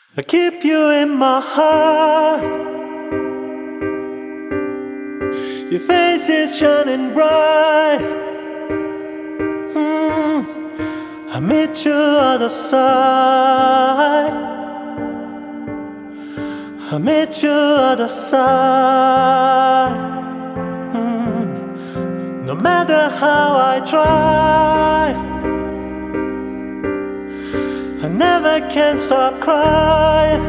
I keep you in my heart. Your face is shining bright. I meet you other side. I meet you other side. No matter how I try, I never can stop crying.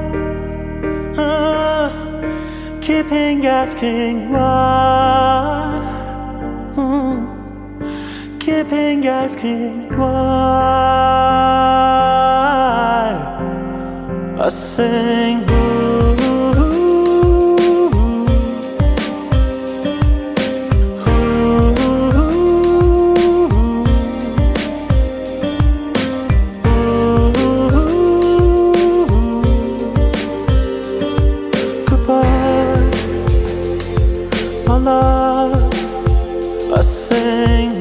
Keeping asking why. Keeping asking why. I sing my love, I sing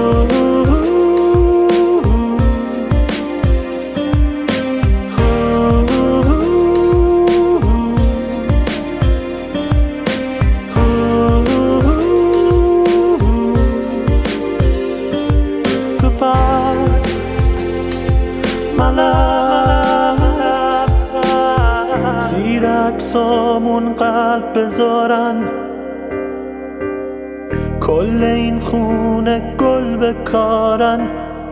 goodbye, my love. زیر عکسامون قلب بذارن، کل این خونه گل بکارن،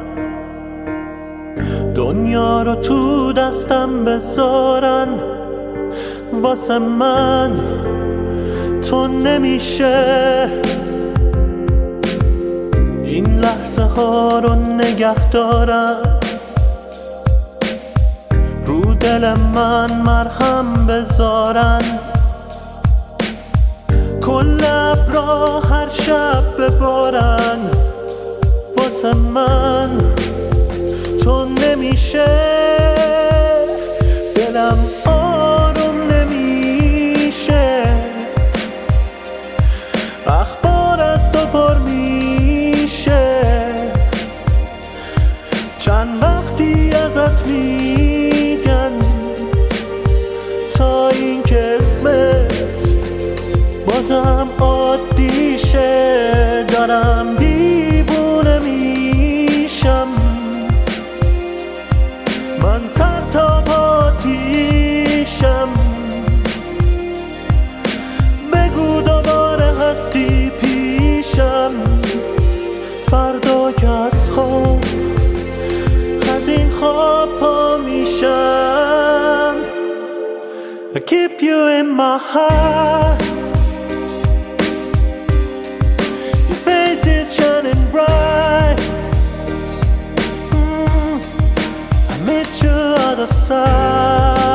دنیا رو تو دستم بذارن. واسه من تو نمیشه این لحظه ها رو نگه دارم. رو دل من مرهم بذارن، کل ابرا هر شب ببارن. واسه من تو نمیشه، دلم آروم نمیشه. اخبار از تو پر میشه، چند وقتی ازت میگن تا این که اسمت بازم عادیشه. دارم دیوونه میشم، من سر تا پاتیشم. بگو دوباره هستی پیشم، فردا که از خواب از این خواب پا میشم. I keep you in my heart. Your face is shining bright. I meet you other side.